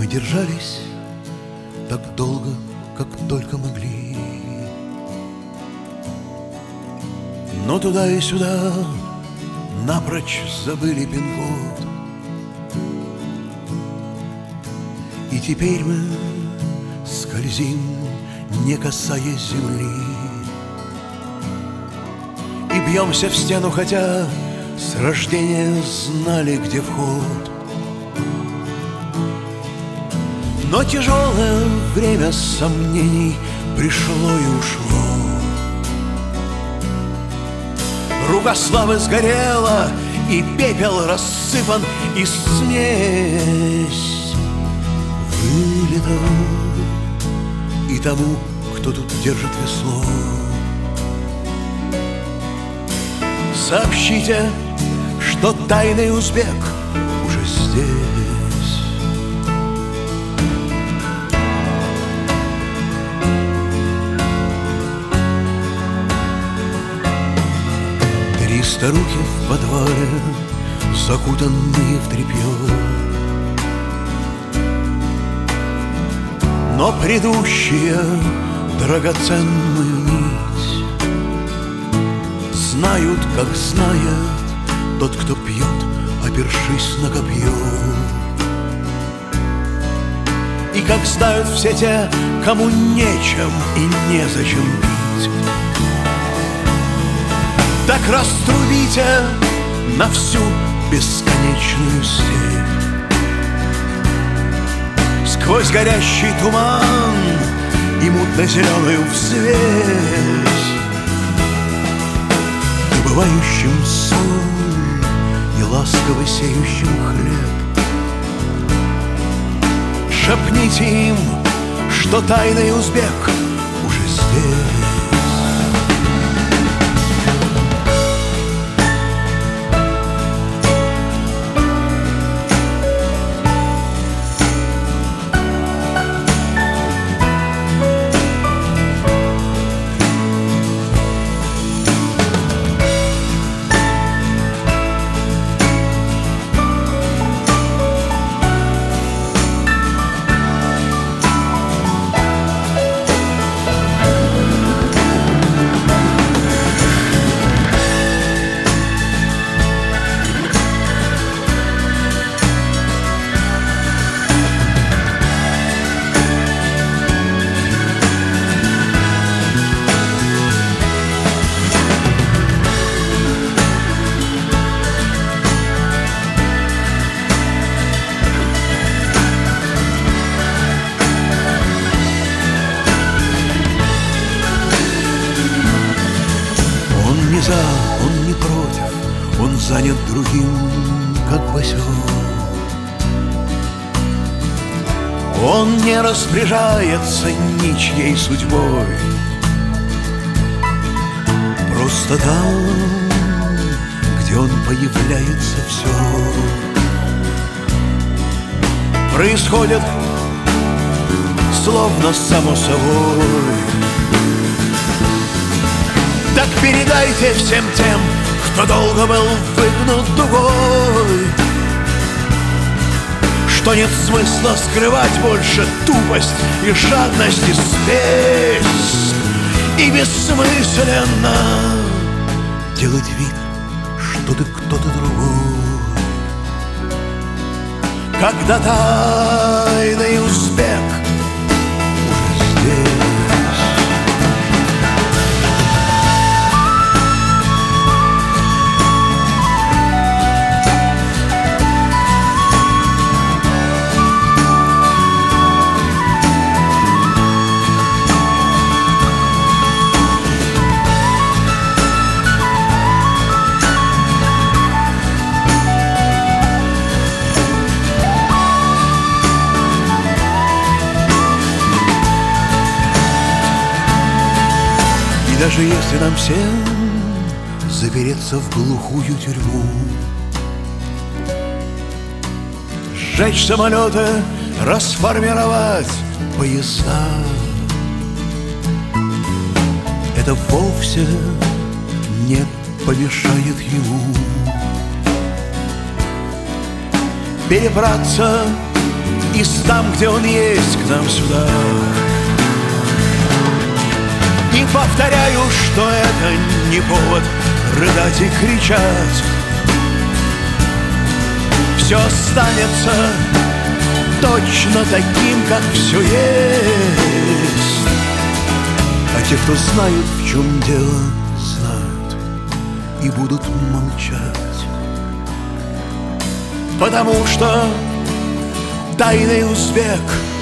Мы держались так долго, как только могли, но туда и сюда напрочь забыли пин-код. И теперь мы скользим, не касаясь земли, и бьемся в стену, хотя с рождения знали, где вход. Но тяжелое время сомнений пришло и ушло. Рука славы сгорела, и пепел рассыпан, и смесь вылета. И тому, кто тут держит весло, сообщите, что тайный узбек уже здесь. Три старухи в подвале, закутанные в тряпье, но предыдущие драгоценную нить знают, как знает тот, кто пьет, опершись на копье. И как знают все те, кому нечем и незачем пить. Так раструбите на всю бесконечную степь. Сквозь горящий туман и мутно-зеленую взвесь, добывающим соль и ласково сеющим хлеб. Шепните им, что тайный узбек уже здесь. Он не против, он занят другим, как босёк. Он не распоряжается ничьей судьбой. Просто там, где он появляется, все происходит словно само собой. Так передайте всем тем, кто долго был выгнут дугой, что нет смысла скрывать больше тупость и жадность и спесь, и бессмысленно делать вид, что ты кто-то другой, когда тайный узбек уже здесь. И даже если нам всем запереться в глухую тюрьму, сжечь самолеты, расформировать поезда, это вовсе не помешает ему перебраться там, где он есть, к нам сюда. И повторяю, что это не повод рыдать и кричать. Все останется точно таким, как все есть. А те, кто знают, в чем дело, знают и будут молчать. Потому что тайный узбек